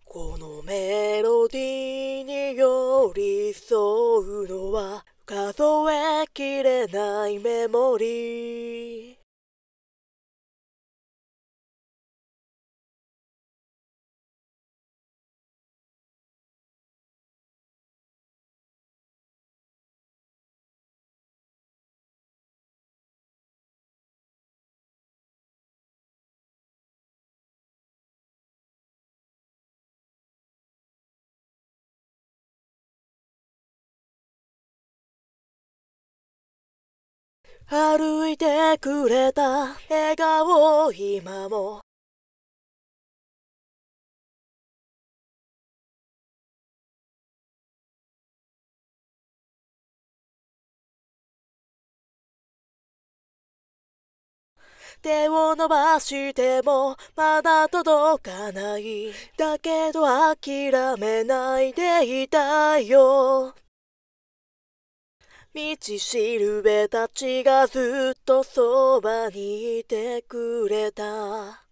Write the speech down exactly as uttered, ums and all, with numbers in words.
このメロディーに寄り添うのは数えきれないメモリー。歩いてくれた笑顔今も手を伸ばしてもまだ届かない。だけど諦めないでいたよ。道しるべたちがずっとそばにいてくれた。